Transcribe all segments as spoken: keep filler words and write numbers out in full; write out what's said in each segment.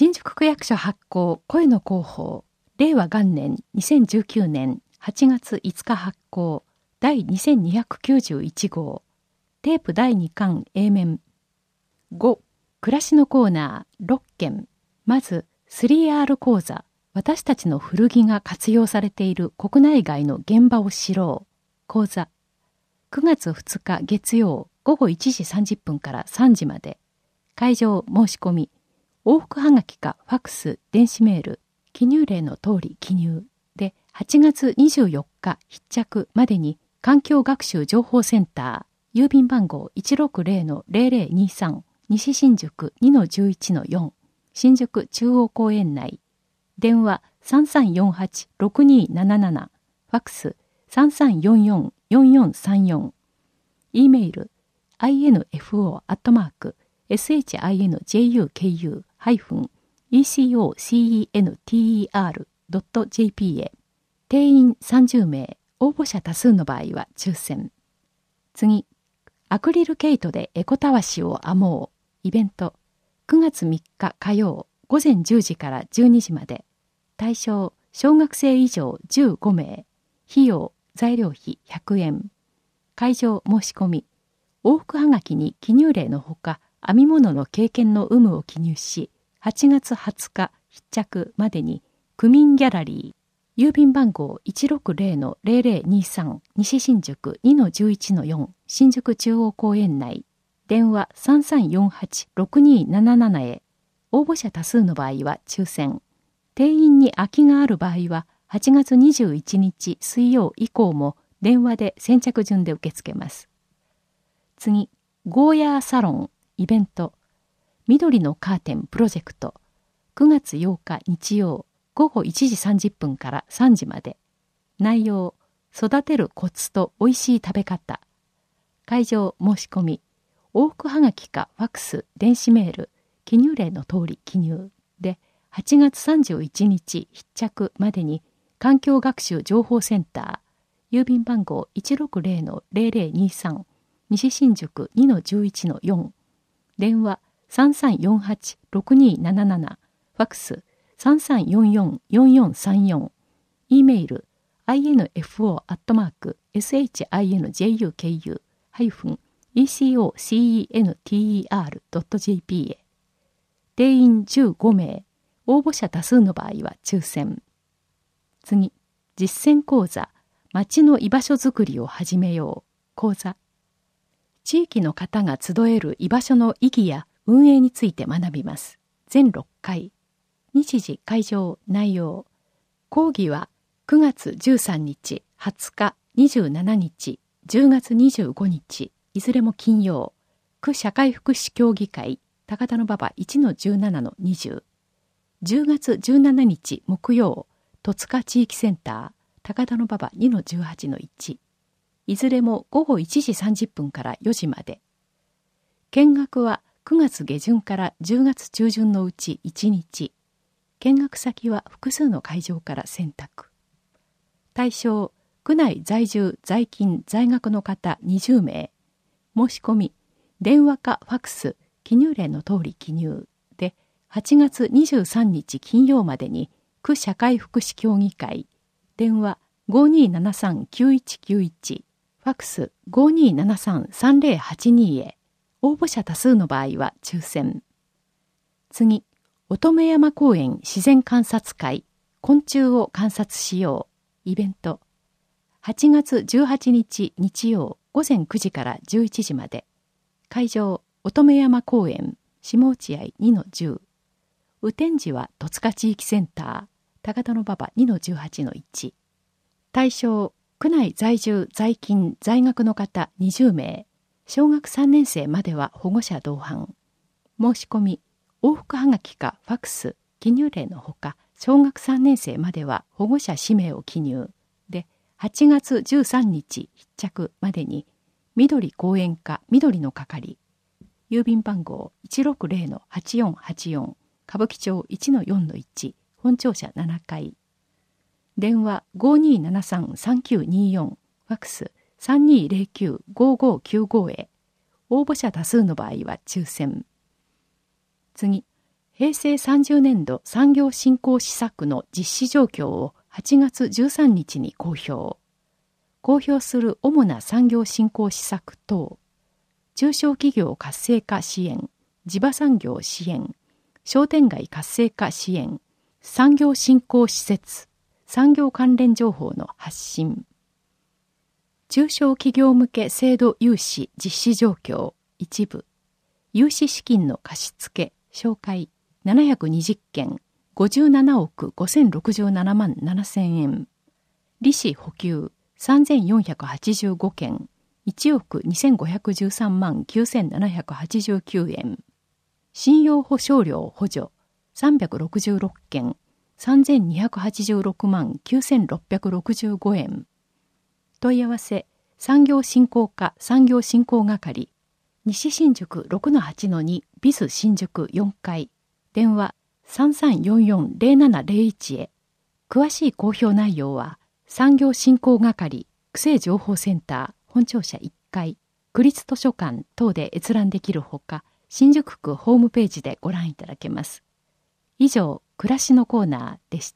新宿区役所発行声の広報令和元年にせんじゅうきゅうねんはちがついつか発行第にせんにひゃくきゅうじゅういち号テープだいにかん A 面ご暮らしのコーナーろっけんまず スリーアール 講座私たちの古着が活用されている国内外の現場を知ろう講座くがつふつか月曜ごごいちじさんじゅっぷんからさんじまで会場申し込み往復はがきかファックス電子メール記入例の通り記入ではちがつにじゅうよっか必着までに環境学習情報センター郵便番号 いちろくゼロ ゼロゼロにさん 西新宿 にのじゅういちのよん 新宿中央公園内電話 さんさんよんはち ろくにーなななな ファックス さんさんよんよん よんよんさんよん E メール アイエヌエフオー アットマーク エスエイチアイエヌジェイユーケーユー ハイフン イーシーオーシーイーエヌティーイーアール ドット ジェーピー へ定員さんじゅうめい応募者多数の場合は抽選次アクリル毛糸でエコたわしを編もうイベントくがつみっか火曜ごぜんじゅうじからじゅうにじまで対象小学生以上じゅうごめい費用材料費ひゃくえん会場申し込み往復はがきに記入例のほか編み物の経験の有無を記入しはちがつはつか必着までに区民ギャラリー郵便番号 いちろくゼロ ゼロゼロにさん 西新宿 にのじゅういちのよん 新宿中央公園内電話 さんさんよんはち ろくにーなななな へ応募者多数の場合は抽選定員に空きがある場合ははちがつにじゅういちにち水曜以降も電話で先着順で受け付けます次ゴーヤーサロンイベント緑のカーテンプロジェクトくがつようか日曜ごごいちじさんじゅっぷんからさんじまで内容育てるコツとおいしい食べ方会場申し込み往復はがきかファックス電子メール記入例の通り記入ではちがつさんじゅういちにち必着までに環境学習情報センター郵便番号 いちろくゼロ ゼロゼロにさん 西新宿 にのじゅういちのよん 電話 さんさんよんはち ろくにーなななな ファックス さんさんよんよん よんよんさんよん E メール アイエヌエフオー アットマーク エスエイチアイエヌジェイユーケーユー ハイフン イーシーオーシーイーエヌティーイーアール ドット ジェーピー へ定員じゅうごめい応募者多数の場合は抽選次実践講座町の居場所づくりを始めよう講座地域の方が集える居場所の意義や運営について学びます全ろっかい日時会場内容講義はくがつじゅうさんにちはつかにじゅうしちにちじゅうがつにじゅうごにちいずれも金曜区社会福祉協議会高田馬場 いちのじゅうななのにじゅう じゅうがつじゅうしちにち木曜戸塚地域センター高田馬場 にのじゅうはちのいちいずれもごごいちじさんじゅっぷんからよじまで見学はくがつげじゅんからじゅうがつちゅうじゅんのうちいちにち見学先は複数の会場から選択対象区内在住在勤在学の方にじゅうめい申し込み電話かファックス記入例の通り記入ではちがつにじゅうさんにち金曜までに区社会福祉協議会電話 ごにーななさん きゅういちきゅういち ファックス ごにーななさん さんぜろはちに へ応募者多数の場合は抽選次乙女山公園自然観察会昆虫を観察しようイベントはちがつじゅうはちにち日曜ごぜんくじからじゅういちじまで会場乙女山公園下落合 にのじゅう 雨天時は戸塚地域センター高田馬場 にのじゅうはちのいち対象区内在住在勤在学の方にじゅうめい小学さんねんせいまでは保護者同伴申し込み往復はがきかファックス記入例のほか小学さんねんせいまでは保護者氏名を記入ではちがつじゅうさんにち必着までに緑公園課緑の係郵便番号 いちろくゼロ はちよんはちよん 歌舞伎町 いちのよんのいち本庁舎ななかい電話 ごにーななさん さんきゅうによん ファックス さんにーぜろきゅう ごごきゅうご へ応募者多数の場合は抽選次平成さんじゅうねんど産業振興施策の実施状況をはちがつじゅうさんにちに公表。公表する主な産業振興施策等、中小企業活性化支援、地場産業支援、商店街活性化支援、産業振興施設、産業関連情報の発信。中小企業向け制度融資実施状況、一部。融資資金の貸付、紹介、ななひゃくにじゅっけん、ごじゅうななおくごせんろくじゅうななまんななせんえん。利子補給、さんぜんよんひゃくはちじゅうごけん、いちおくにせんごひゃくじゅうさんまんきゅうせんななひゃくはちじゅうきゅうえん。信用保証料補助、さんびゃくろくじゅうろっけん、さんぜんにひゃくはちじゅうろくまんきゅうせんろっぴゃくろくじゅうごえん。問い合わせ、産業振興課産業振興係、西新宿 ろくのはちのに ビス新宿よんかい、電話 さんさんよんよんゼロななゼロいち へ。詳しい公表内容は、産業振興係、区政情報センター、本庁舎いっかい、区立図書館等で閲覧できるほか、新宿区ホームページでご覧いただけます。以上、暮らしのコーナーでした。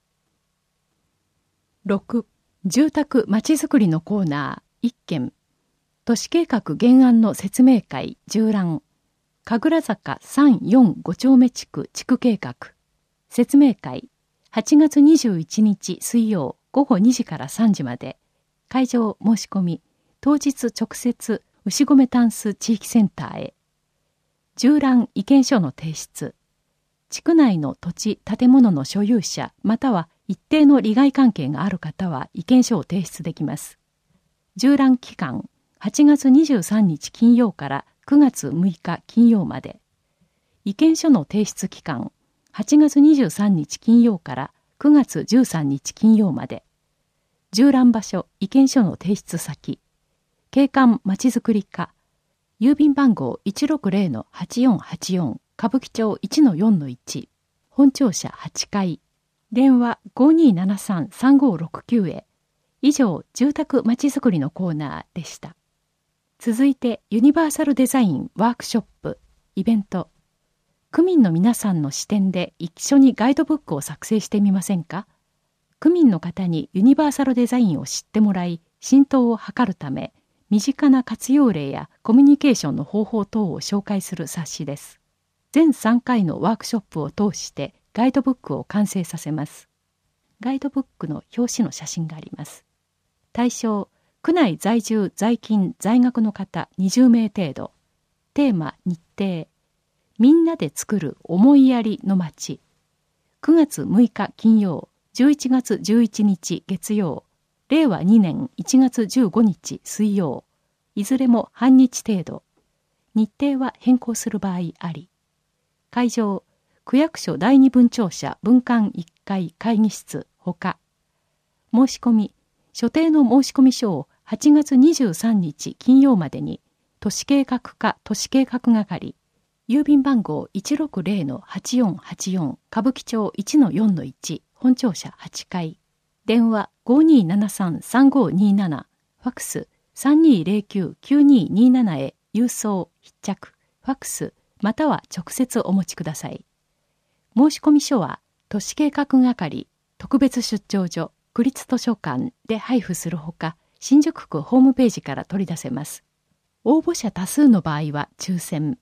ろく、住宅まちづくりのコーナーいっけん。都市計画原案の説明会縦覧。神楽坂さん、よん、ご丁目地区地区計画。説明会はちがつにじゅういちにち水曜ごごにじからさんじまで。会場申し込み、当日直接牛込タンス地域センターへ。縦覧意見書の提出。地区内の土地、建物の所有者または一定の利害関係がある方は意見書を提出できます。縦覧期間はちがつにじゅうさんにち金曜からくがつむいか金曜まで。意見書の提出期間はちがつにじゅうさんにち金曜からくがつじゅうさんにち金曜まで。縦覧場所、意見書の提出先。景観まちづくり課。郵便番号 いちろくゼロのはちよんはちよん 歌舞伎町 いちのよんのいち。本庁舎はちかい。電話 ごにーななさんさんごろくきゅう へ。以上、住宅まちづくりのコーナーでした。続いて、ユニバーサルデザインワークショップ、イベント。区民の皆さんの視点で一緒にガイドブックを作成してみませんか？区民の方にユニバーサルデザインを知ってもらい、浸透を図るため、身近な活用例やコミュニケーションの方法等を紹介する冊子です。全さんかいのワークショップを通してガイドブックを完成させます。ガイドブックの表紙の写真があります。対象、区内在住在勤在学の方にじゅうめい程度。テーマ、日程。みんなで作る思いやりの街。くがつむいか金曜、じゅういちがつじゅういちにち月曜、れいわにねんいちがつじゅうごにち水曜。いずれも半日程度。日程は変更する場合あり。会場、区役所だいに分庁舎分館いっかい会議室ほか。申し込み、所定の申込書をはちがつにじゅうさんにち金曜までに、都市計画課都市計画係、郵便番号 いちろくゼロのはちよんはちよん 歌舞伎町 いちのよんのいち、本庁舎はちかい、電話 ごにーななさんさんごにーなな、ファクス さんにーゼロきゅうきゅうにーにーなな へ郵送、必着、ファクス、または直接お持ちください。申込書は、都市計画係、特別出張所、区立図書館で配布するほか、新宿区ホームページから取り出せます。応募者多数の場合は抽選。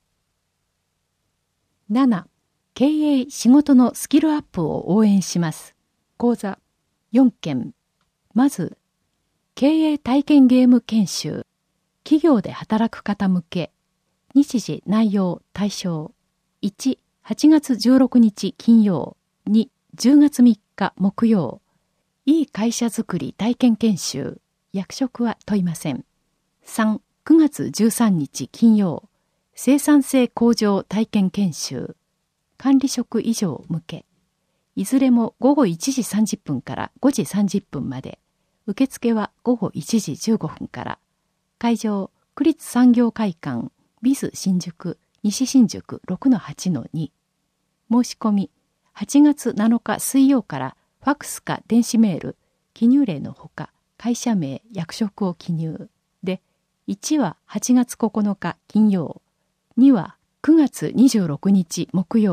なな、経営仕事のスキルアップを応援します。講座よんけん。まず、経営体験ゲーム研修。企業で働く方向け。日時、内容、対象。いち、はちがつじゅうろくにち金曜。に、じゅうがつみっか木曜。いい会社づくり体験研修。役職は問いません。さん、くがつじゅうさんにち金曜。生産性向上体験研修。管理職以上向け。いずれもごごいちじさんじゅっぷんからごじさんじゅっぷんまで。受付はごごいちじじゅうごふんから。会場、区立産業会館、ビス新宿、西新宿 ろくのはちのに。申し込み、はちがつなのか水曜からファクスか電子メール、記入例のほか、会社名、役職を記入。で、いちははちがつここのか金曜、にはくがつにじゅうろくにち木曜、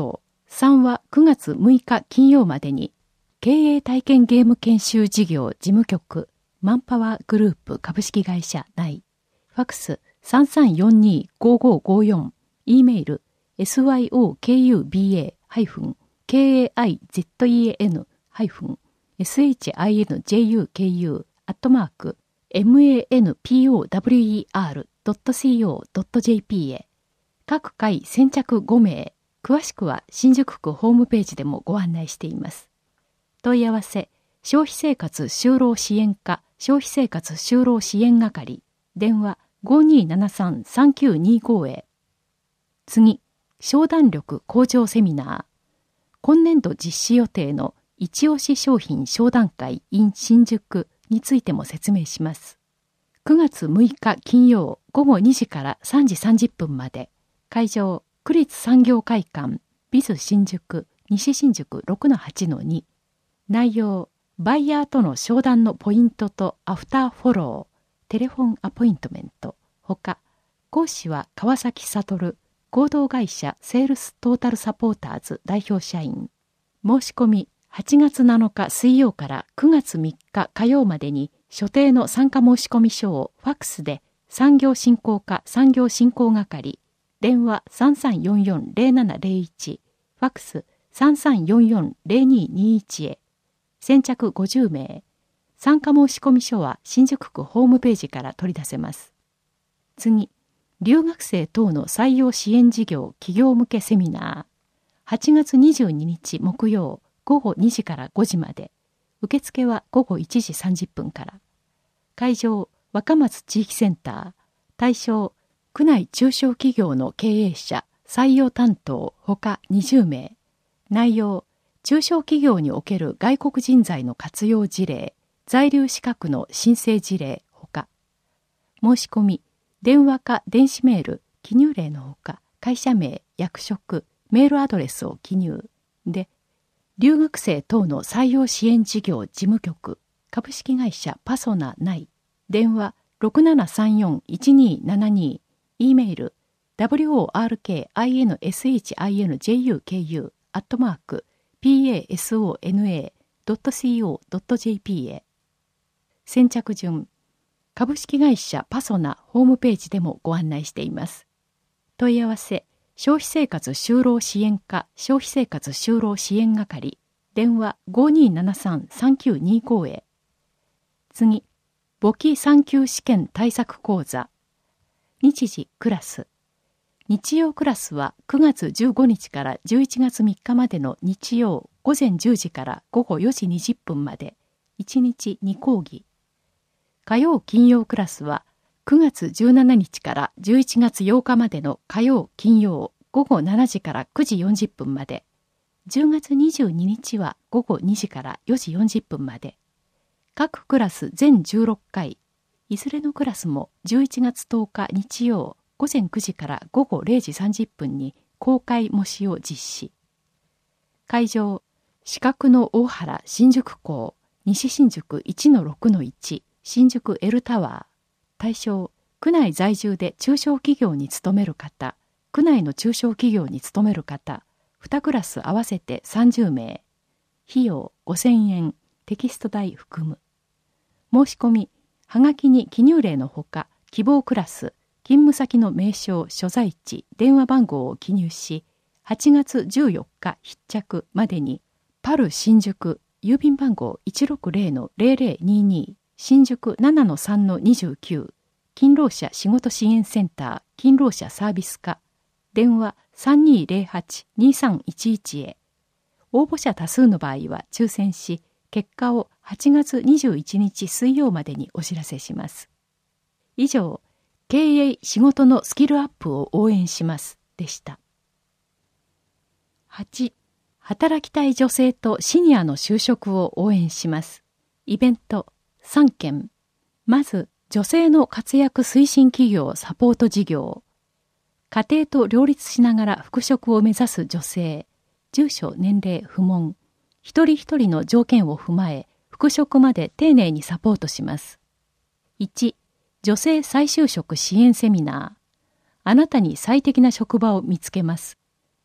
さんはくがつむいか金曜までに、経営体験ゲーム研修事業事務局、マンパワーグループ株式会社内、ファクス さんさんよんに ごごごよん、E メール エスワイオーケーユービーエー ケーエーアイゼットイーエヌ エスエイチアイエヌジェイユーケーユー アットマーク マンパワー ドット シーオー ドット ジェーピー へ。各回先着ごめい、詳しくは新宿区ホームページでもご案内しています。問い合わせ、消費生活就労支援課消費生活就労支援係、電話 ごにーななさん さんきゅうにご へ。次、商談力向上セミナー。今年度実施予定の一押し商品商談会 in 新宿についても説明します。くがつむいか金曜ごごにじからさんじさんじゅっぷんまで。会場、区立産業会館、ビズ新宿、西新宿 ろくのはちのに。内容、バイヤーとの商談のポイントとアフターフォロー、テレフォンアポイントメント、ほか、講師は川崎悟、合同会社セールストータルサポーターズ代表社員。申し込み、はちがつなのか水曜からくがつみっか火曜までに、所定の参加申込書をファックスで、産業振興課産業振興係、電話 さんさんよんよん ゼロななゼロいち、ファックス さんさんよんよん ゼロににいち へ。先着ごじゅうめい。参加申込書は新宿区ホームページから取り出せます。次、留学生等の採用支援事業企業向けセミナー。はちがつにじゅうににち木曜ごごにじからごじまで。受付はごごいちじさんじゅっぷんから。会場、若松地域センター。対象、区内中小企業の経営者、採用担当ほかにじゅうめい。内容、中小企業における外国人材の活用事例、在留資格の申請事例ほか。申し込み、電話か電子メール、記入例のほか、会社名、役職、メールアドレスを記入。で、留学生等の採用支援事業事務局、株式会社パソナ内、電話ろくななさんよんいちにななに、E メール ダブリューオーアールケーアイエヌエスエイチアイエヌジェイユーケーユー アットマーク ピーエーエスオーエヌエー ドット シーオー ドット ジェーピー へ。先着順、株式会社パソナホームページでもご案内しています。問い合わせ、消費生活就労支援課消費生活就労支援係、電話 ごにーななさん さんきゅうにご へ。次、簿記さん級試験対策講座。日時クラス。日曜クラスはくがつじゅうごにちからじゅういちがつみっかまでの日曜ごぜんじゅうじからごごよじにじゅっぷんまで、いちにちに講義。火曜金曜クラスはくがつじゅうしちにちからじゅういちがつようかまでの火曜金曜ごごしちじからくじよんじゅっぷんまで、じゅうがつにじゅうににちはごごにじからよじよんじゅっぷんまで。各クラス全じゅうろっかい、いずれのクラスもじゅういちがつとおか日曜ごぜんくじからごごれいじさんじゅっぷんに公開模試を実施。会場、四角の大原新宿港、西新宿 いちのろくのいち、新宿 L タワー。対象、区内在住で中小企業に勤める方、区内の中小企業に勤める方、にクラス合わせてさんじゅうめい。費用ごせんえん、テキスト代含む。申し込み、はがきに記入例のほか、希望クラス、勤務先の名称、所在地、電話番号を記入し、はちがつじゅうよっか必着までに、パル新宿、郵便番号 いちろくぜろのぜろぜろにに、新宿 ななのさんのにじゅうきゅう、勤労者仕事支援センター、勤労者サービス課、電話 さんにーぜろはち にさんいちいち へ。応募者多数の場合は抽選し、結果をはちがつにじゅういちにち水曜までにお知らせします。以上、経営仕事のスキルアップを応援しますでした。はち、働きたい女性とシニアの就職を応援します。イベントさんけん。まず、女性の活躍推進企業サポート事業。家庭と両立しながら復職を目指す女性。住所、年齢不問。一人一人の条件を踏まえ、復職まで丁寧にサポートします。いち、女性再就職支援セミナー。あなたに最適な職場を見つけます。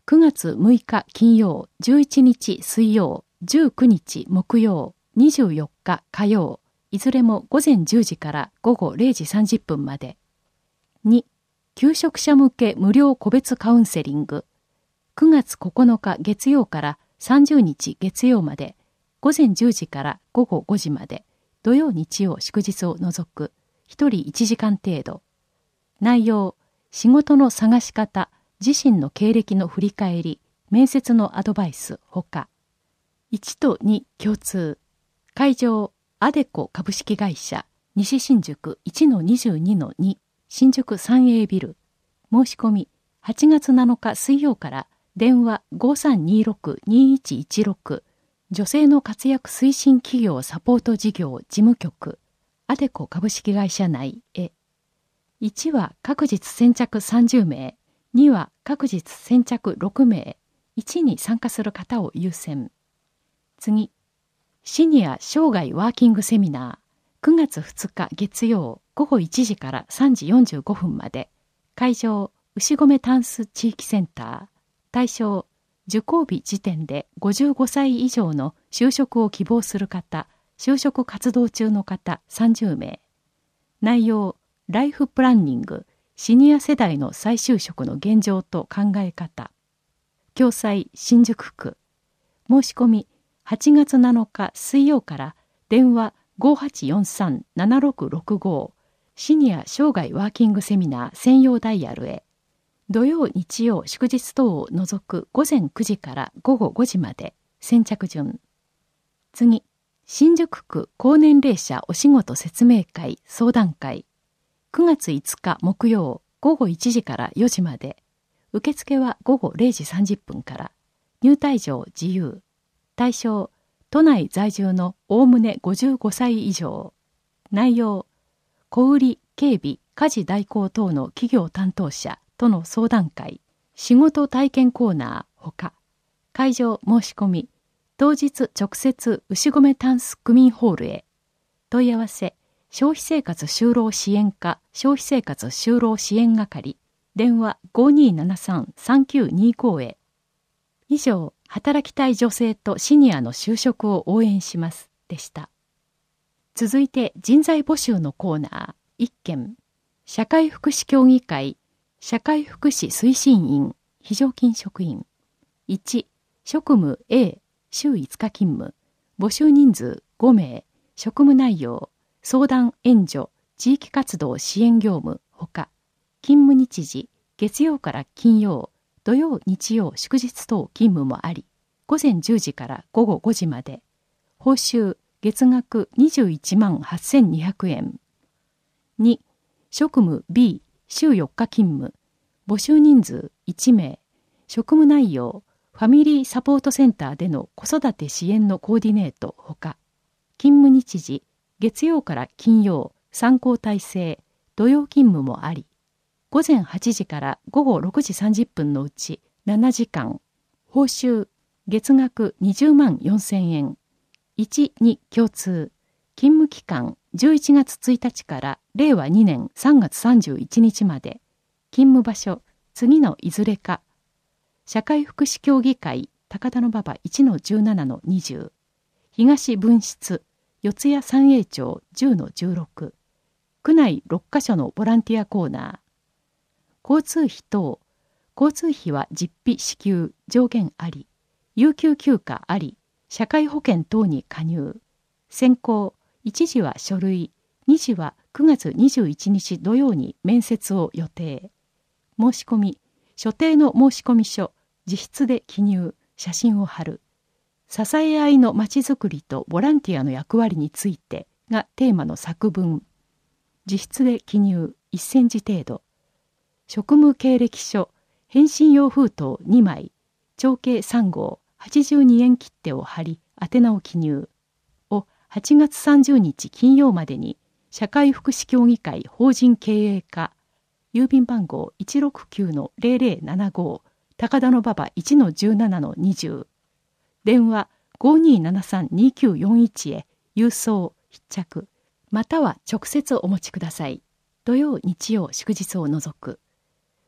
くがつむいか金曜、じゅういちにち水曜、じゅうくにち木曜、にじゅうよっか火曜、いずれもごぜんじゅうじからごごれいじさんじゅっぷんまで。に、求職者向け無料個別カウンセリング。くがつここのか月曜からさんじゅうにち月曜まで、ごぜんじゅうじからごごごじまで、土曜日曜祝日を除く、ひとりいちじかん程度。内容、仕事の探し方、自身の経歴の振り返り、面接のアドバイスほか。いちとに共通。会場、アデコ株式会社、西新宿 いちのにじゅうにのに、新宿 スリーエー ビル。申し込み、はちがつなのか水曜から電話 ごさんにろくにいちいちろく、女性の活躍推進企業サポート事業事務局、アデコ株式会社内へ。いちは確実先着さんじゅうめい、には確実先着ろくめい、いちに参加する方を優先。次、シニア生涯ワーキングセミナー、くがつふつか月曜ごごいちじからさんじよんじゅうごふんまで、会場、牛込タンス地域センター、対象、受講日時点でごじゅうごさい以上の就職を希望する方、就職活動中の方さんじゅうめい。内容、ライフプランニング、シニア世代の再就職の現状と考え方。共催新宿区。申し込み、はちがつなのか水曜から電話 ごはちよんさんななろくろくご、シニア生涯ワーキングセミナー専用ダイヤルへ。土曜日曜祝日等を除くごぜんくじからごごごじまで、先着順。次、新宿区高年齢者お仕事説明会相談会。くがついつか木曜ごごいちじからよじまで。受付はごごれいじさんじゅっぷんから。入退場自由。対象、都内在住のおおむねごじゅうごさい以上。内容、小売、警備、家事代行等の企業担当者との相談会、仕事体験コーナーほか。会場申し込み、当日直接牛込タンス区民ホールへ。問い合わせ、消費生活就労支援課消費生活就労支援係、電話 ごにーななさんさんきゅうにご へ。以上、働きたい女性とシニアの就職を応援しますでした。続いて人材募集のコーナーいっけん。社会福祉協議会社会福祉推進員非常勤職員。いち、職務 A 週いつか勤務。募集人数ごめい。職務内容相談援助地域活動支援業務ほか。勤務日時月曜から金曜土曜日曜祝日等勤務もあり、ごぜんじゅうじからごごごじまで。報酬月額にじゅういちまんはっせんにひゃくえん。に、職務 B 週よっか勤務。募集人数いちめい。職務内容ファミリーサポートセンターでの子育て支援のコーディネートほか。勤務日時月曜から金曜さん交代制土曜勤務もあり、ごぜんはちじからごごろくじさんじゅっぷんのうちななじかん。報酬月額にじゅうまんよんせんえん。いち、に共通。勤務期間じゅういちがつついたちかられいわにねんさんがつさんじゅういちにちまで。勤務場所次のいずれか。社会福祉協議会高田馬場 いちのじゅうななのにじゅう。東分室四谷三栄町 じゅうのじゅうろく。区内ろっかしょのボランティアコーナー。交通費等。交通費は実費支給上限あり。有給休暇あり。社会保険等に加入。選考いちじは書類、にじはくがつにじゅういちにち土曜に面接を予定。申し込み所定の申込書自筆で記入写真を貼る。支え合いのまちづくりとボランティアの役割についてがテーマの作文。自筆で記入いっセンチ程度。職務経歴書返信用封筒にまい長径さんごうはちじゅうにえん切手を貼り宛名を記入をはちがつさんじゅうにち金曜までに社会福祉協議会法人経営課郵便番号 いちろくきゅうのぜろぜろななご 高田馬場 いちのじゅうななのにじゅう。電話 ごにーななさんにきゅうよんいち へ郵送必着または直接お持ちください。土曜日曜祝日を除く。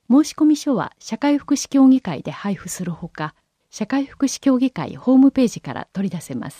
申込書は社会福祉協議会で配布するほか、社会福祉協議会ホームページから取り出せます。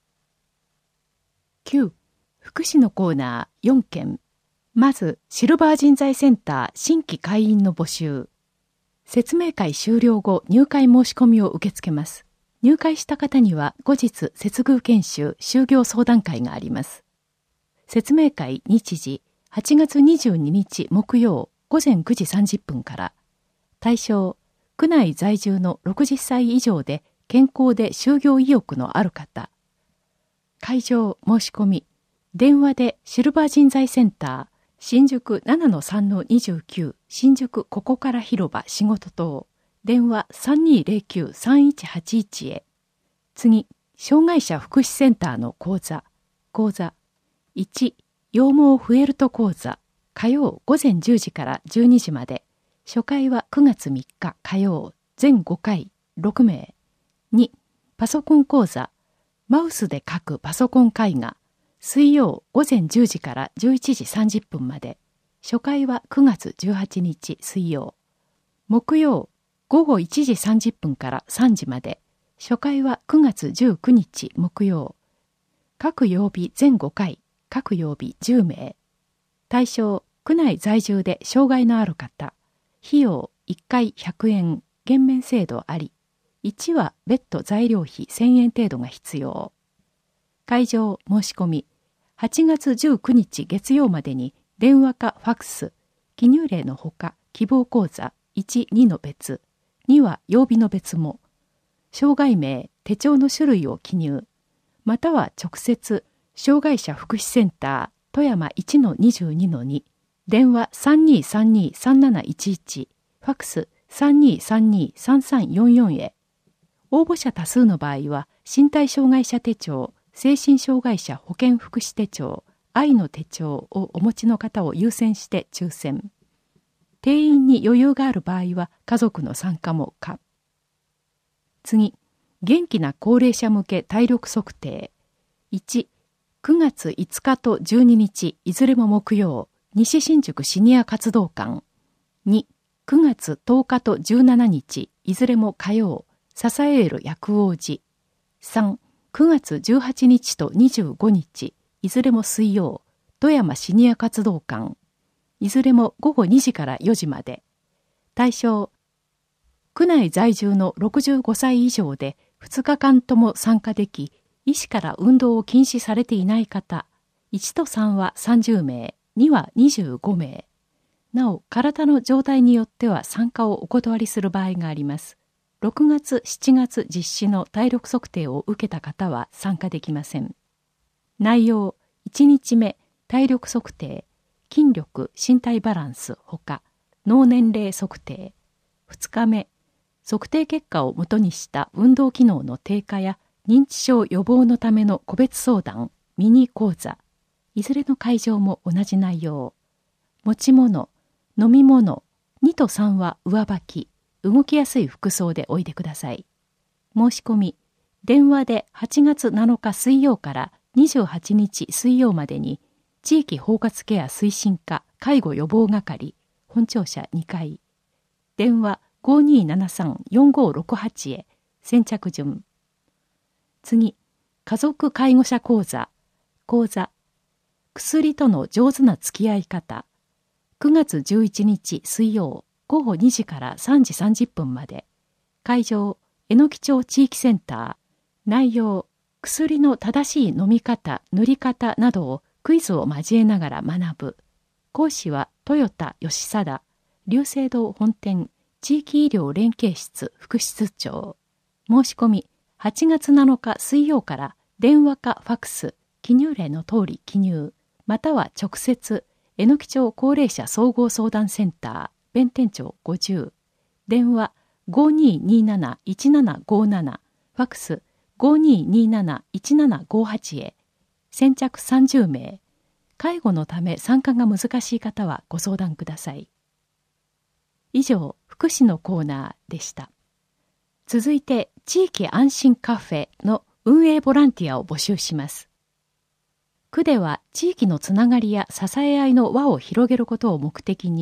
きゅう. 福祉のコーナーよんけん。まず、シルバー人材センター新規会員の募集。説明会終了後、入会申し込みを受け付けます。入会した方には後日、接遇研修、就業相談会があります。説明会日時、はちがつにじゅうににち木曜ごぜんくじさんじゅっぷんから。対象、区内在住のろくじゅっさい以上で健康で就業意欲のある方。会場申し込み。電話でシルバー人材センター、新宿 ななのさんのにじゅうきゅう、新宿ここから広場仕事棟。電話 さんにーぜろきゅう さんいちはちいち へ。次、障害者福祉センターの講座。講座。いち、羊毛フェルト講座。火曜ごぜんじゅうじからじゅうにじまで。初回はくがつみっか火曜、全ごかい、ろくめい。に、パソコン講座。マウスで書くパソコン絵画。水曜ごぜんじゅうじからじゅういちじさんじゅっぷんまで。初回はくがつじゅうはちにち水曜。木曜ごごいちじさんじゅっぷんからさんじまで。初回はくがつじゅうくにち木曜。各曜日全ごかい、各曜日じゅうめい。対象、区内在住で障害のある方。費用いっかいひゃくえん、減免制度あり。いちは別途材料費せんえん程度が必要。会場申し込み。はちがつじゅうくにち月曜までに電話かファックス、記入例のほか希望講座いち、にの別、には曜日の別も、障害名、手帳の種類を記入、または直接、障害者福祉センター富山 いちのにじゅうにのに、電話 さんにーさんにーさんなないちいち、ファックス さんにーさんにーさんさんよんよん へ。応募者多数の場合は、身体障害者手帳、精神障害者保健福祉手帳、愛の手帳をお持ちの方を優先して抽選。定員に余裕がある場合は家族の参加も可。次、元気な高齢者向け体力測定。いち、くがついつかとじゅうににち、いずれも木曜、西新宿シニア活動館。に、くがつとおかとじゅうしちにち、いずれも火曜、支える薬王寺。さん、くがつじゅうはちにちとにじゅうごにち、いずれも水曜、富山シニア活動館。いずれもごごにじからよじまで。対象、区内在住のろくじゅうごさい以上でふつかかんとも参加でき、医師から運動を禁止されていない方、いちとさんはさんじゅうめい、にはにじゅうごめい。なお、体の状態によっては参加をお断りする場合があります。ろくがつ、しちがつ実施の体力測定を受けた方は参加できません。内容、いちにちめ、体力測定、筋力、身体バランスほか、脳年齢測定。ふつかめ、測定結果をもとにした運動機能の低下や認知症予防のための個別相談、ミニ講座。いずれの会場も同じ内容。持ち物、飲み物、にとさんは上履き、動きやすい服装でおいでください。申し込み、電話ではちがつなのか水曜からにじゅうはちにち水曜までに、地域包括ケア推進課介護予防係、本庁舎にかい。電話ごにーななさんよんごろくはちへ、先着順。次、家族介護者講座。講座。薬との上手な付き合い方。くがつじゅういちにち水曜、ごごにじからさんじさんじゅっぷんまで。会場、えのき町地域センター。内容、薬の正しい飲み方、塗り方などをクイズを交えながら学ぶ。講師は豊田義貞、龍星堂本店地域医療連携室副室長。申し込み、はちがつなのか水曜から電話かファックス、記入例の通り記入、または直接、えのき町高齢者総合相談センター、弁天町ごじゅう、電話ごにーにーなないちななごなな、ファックスごにーにーなないちななごはちへ、先着さんじゅうめい。介護のため参加が難しい方はご相談ください。以上、福祉のコーナーでした。続いて、地域安心カフェの運営ボランティアを募集します。区では地域のつながりや支え合いの輪を広げることを目的に、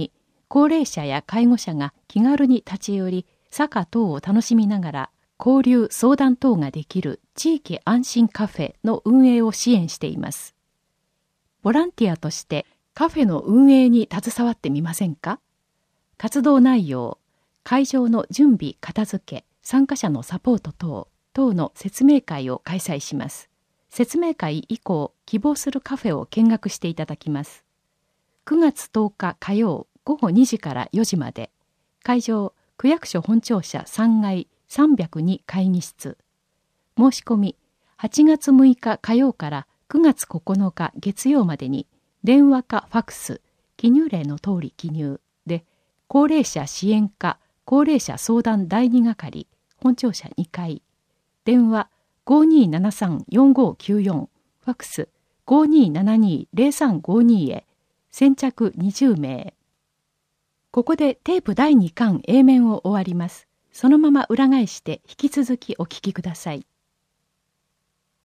高齢者や介護者が気軽に立ち寄り、茶歌等を楽しみながら交流相談等ができる地域安心カフェの運営を支援しています。ボランティアとしてカフェの運営に携わってみませんか？活動内容、会場の準備片付け、参加者のサポート等等の説明会を開催します。説明会以降、希望するカフェを見学していただきます。くがつとおか火曜ごごにじからよじまで、会場区役所本庁舎さんがいさんびゃくに会議室。申し込みはちがつむいか火曜からくがつここのか月曜までに電話かファクス、記入例の通り記入で、高齢者支援課高齢者相談だいに係本庁舎にかい、電話 ごにーななさんよんごきゅうよん、ファクス ごにーななにーぜろさんごに へ先着にじゅうめい。ここでテープだいにかん A 面を終わります。そのまま裏返して引き続きお聞きください。